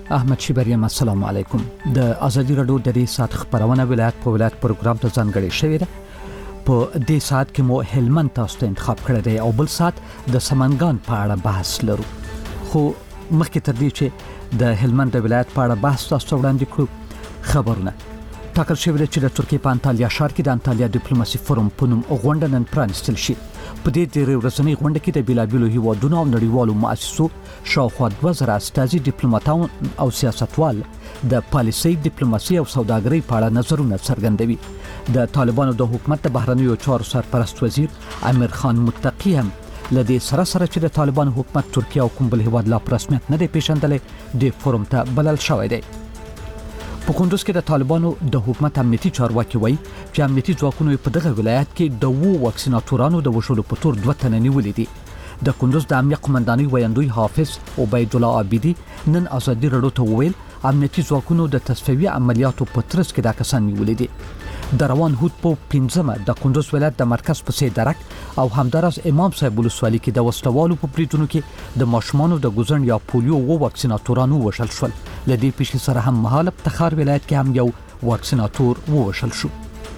احمد شیبریم السلام علیکم. د ازادي رادیو د دې سات خبرونه ولایت په ولایت پروګرام ته ځانګړي شوی دی. په دې سات کې مو هلمند تاسو ته انتخاب کړی دی او بل سات د سمنګان په اړه بحث لرو. خو مخکې تر دې چې د هلمند د ولایت په اړه بحث تاسو ته وړاندې کړو، خبرونه ټاکل شوی دی چې د ترکیې په انټالیا ښار کې د انټالیا ډیپلوماسي فورم په نوم غونډه نن پرانیستل شي. په دې درې ورځنۍ غونډه کې د بیلابیلو هیوادونو او نړیوالو مؤسسو شاوخوا 2000 استازي ډیپلوماټان او سیاستوال د پالیسي ډیپلوماسي او سوداګرۍ په اړه نظرونه څرګندوي. د طالبانو د حکومت د بهرنیو چارو سرپرست وزیر امیر خان متقی هم لدې سره چې د طالبانو حکومت ترکیه او کوم بل هیواد لا په رسمیت نه دی پیژندلی د فورم ته بلل شوی دی. په کندوز کې د طالبانو د حکومت امنیتي چارواکي وایي چې امنیتي ځواکونو په دغه ولایت کې د 2 واکسیناتورانو د وژلو په تور 2 تنه نیولې دي. د کندوز د امنیت قومندانۍ ویاندوی حافظ عبید الله عابدی نن ازادي رادیو ته وویل امنیتي ځواکونو د تصفیوي عملیاتو په ترڅ کې دا کسان نیولې دي. د روان هوت په 15 د کندوز ولایت د مرکز په سي درک او همدارس امام صاحب ولسوالۍ کې د وسلوالو په بریټونو کې د ماشومانو د ګوزن یا پولیو و واکسیناتورانو وشل شول. لدې پیښې سره هم مهاله په تخار ولایت کې هم یو واکسیناتور وشل شو.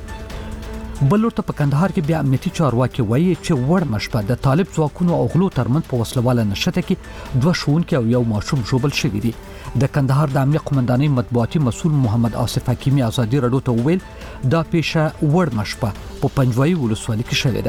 بلورته په کندهار کې بیا امنیتي چارواکي وایي چې وړ مشبه د طالب ځواکونو او غلو ترمن په وسلواله نشته کې 2 ښوونکي او یو ماشوم ژوبل شوي دي. د کندهار د امنیت قومندانۍ مطبوعاتي مسؤل محمد آصف حکیمي ازادي رادیو ته وویل دا پیښه وړ مشبه په پنجوایي ولسوالۍ کې شوې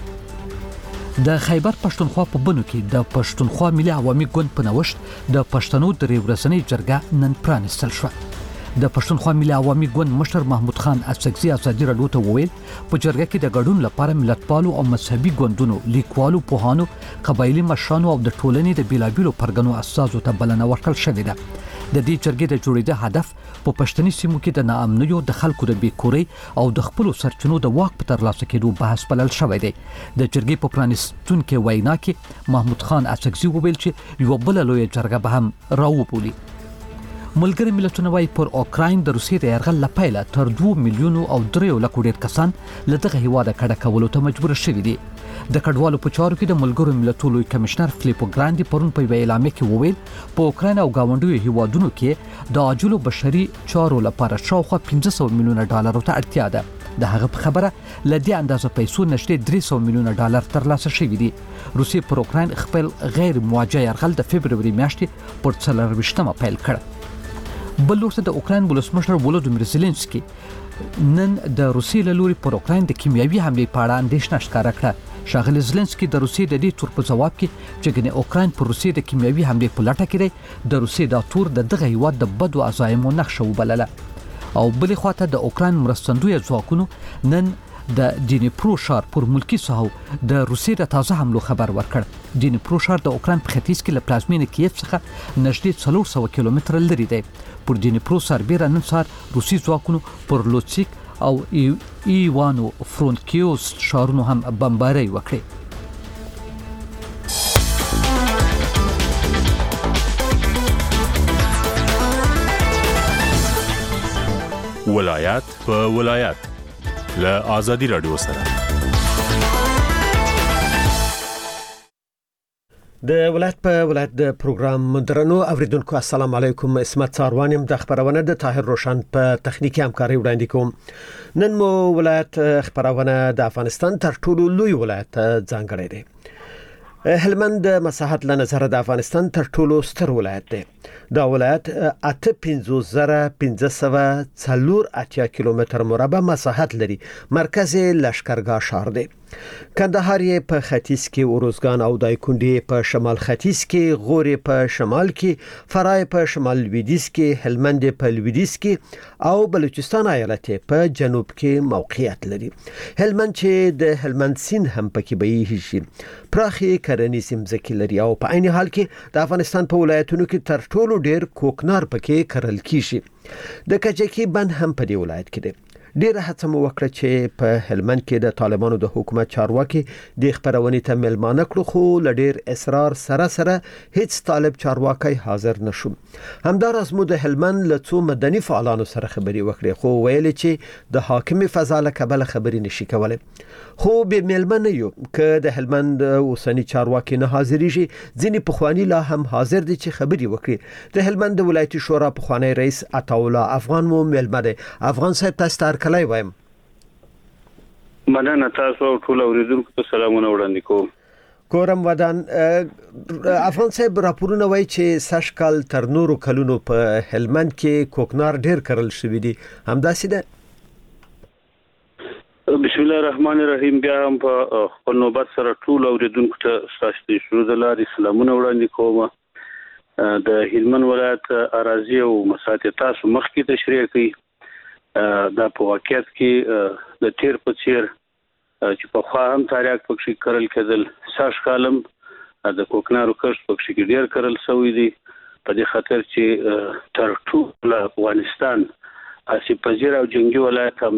ده. د خیبر پښتونخوا په بنو کې د پښتونخوا ملي عوامي ګوند په نوښت د پښتنو درې ورځنۍ جرګه نن پرانیستل شوه. د پښتونخوا ملي عوامي ګوند مشر محمود خان اڅکزي ازادي رادیو ته وویل په جرګه کې د ګډون لپاره ملتپالو او مذهبي ګوندونو، لیکوالو، پوهانو، قبایلي مشرانو او د ټولنې د بیلابیلو پرګنو اساسو ته بلنه ورکړل شوې ده. د دې جرګې د جوړېدو هدف په پښتني سیمو کې د ناامنیو، د خلکو د بیکورۍ او د خپل سرچینو د واک په ترلاسه کېدو بحث بلل شوی دی. د جرګې په پرانیستونکو وینا کې محمود خان اڅکزي وویل چې یو بل لوی جرګه به هم راوبولي. ملګری ملتونه وايي پر اوکراین د روسیې د یرغل لپاره تر 2 میلیون او 3 لک ډیر کسان له دغه هیواده کډه کولو ته مجبور شوي دي. د کډوالو په چارو کې د ملګرو ملتونو لوی کمشنر فلیپو ګراندي پرون په اعلامیه کې وویل په اوکراین او گاونډیو هیوادونو کې د عاجلو بشري چارو لپاره شاوخوا $500 میلیون ته اړتیا ده. د هغه په خبره لدې اندازه پیسو نشته $300 میلیون ترلاسه شوي دي. روسیې پر اوکراین خپل غیر مواجه یرغل د فبروري میاشتې پر 24 پیل کړ. بل ورته د اوکراین ولسمشر ولودیمیر زيلنسکي نن د روسیې له لوري پر اوکراین د کیمیاوي حملې په اړه اندېښنه ښکاره کړه. ښاغلي زيلنسکي د روسیې د دې تور په جواب کې چې ګنې اوکراین پر روسیې د کیمیاوي حملې په لټه کې دی د روسیې د تور دغه هیواد د بدو عزایمو نقشه وبلله. او بلې خواته د اوکراین مرستندوی ځواکونو نن د دینیپرو ښار پر ملکی ساحو د روسیې د تازه حملو خبر ورکړ. دینیپرو ښار د اوکراین په ختیځ کې له پلازمینې کیف څخه نږدې 400 کیلومتره لري دی. پر دینیپرو سربیره نن سهار روسي ځواکونو پر لوتسیک او ایوانو فرونکیوس ښارونو هم بمبارۍ وکړې. ولایت په ولایت له ازادي رادیو سره د ولایت په ولایت د پروګرام درنو اوریدونکو السلام علیکم. اسمت ساروانیم د خبرونه د طاهر روشن په تخنیکی همکاري وړاندې کوم. نن مو ولایت خبرونه د افغانستان تر ټولو لوی ولایت ځانګړی دی. هلمند د مساحت له نظر د افغانستان تر ټولو ستر ولایت دی. دا ولایت 85,580 کیلومتر مربع مساحت لري. مرکز لشکرګاه ښار دی. کندهار په ختیځ کې، اوروزګان او دایکنډي په شمال ختیځ کې، غوري په شمال کې، فرای په شمال لویدیځ کې، هلمند په لویدیځ کې او بلوچستان ایالت په جنوب کې موقعیت لري. هلمند چې د هلمند سیند هم پکې بهیږي شي پراخي کرنیزې ځمکې لري او په عین حال کې د افغانستان په ولایتونو کې تر ټولو ډیر کوکنار پکې کرل کیږي. د کجکي بند هم په دې ولایت کې دی. ډیره هڅه مو وکړه چې په هلمند کې د طالبانو د حکومت چارواکي د خبرونې ته ملمانه کړو خو لډیر اصرار سره هیڅ طالب چارواکي حاضر نشو. همدارس مو د هلمند له څو مدني فعالانو سره خبري وکړې خو ویل چې د حاکمي فضا له کبله خبري نشي کولای. خو به ملمنه یو که د هلمند اوسنی چارواکي نه حاضرېږي ځینی پخوانی لا هم حاضر دي چې خبري وکړي. د هلمند ولایتي شورا پخوانی رئیس عطاالله افغان مو ملمنه. افغان صاحب تاسو ته کلای وایم. مننه تاسو ټول اوریدونکو ته سلامونه وړاندې کوم. کورم ودان افغان صاحب راپورونه وایي چې سشکال تر نورو کلونو په هلمند کې کوکنار ډیر کرل شوی دي. همداسې ده؟ بسم الله الرحمن الرحیم. بیا هم په خپل نوبت سره ټول اوریدونکو ته ستاسو شروع د لارې سلامونه وړاندې کوم. د هلمند ولایت اراضي او مساحت تاسو مخکې تشریح کړي. دا په واقعیت کې د تیر په څیر چې په خوا هم تاریخ پکې کرل کېدل ساش کالم د کوکنارو کښت پکې ډیر کرل شوی دی په دې خاطر چې تر ټول افغانستان اسی پذیر او جنگي ولایت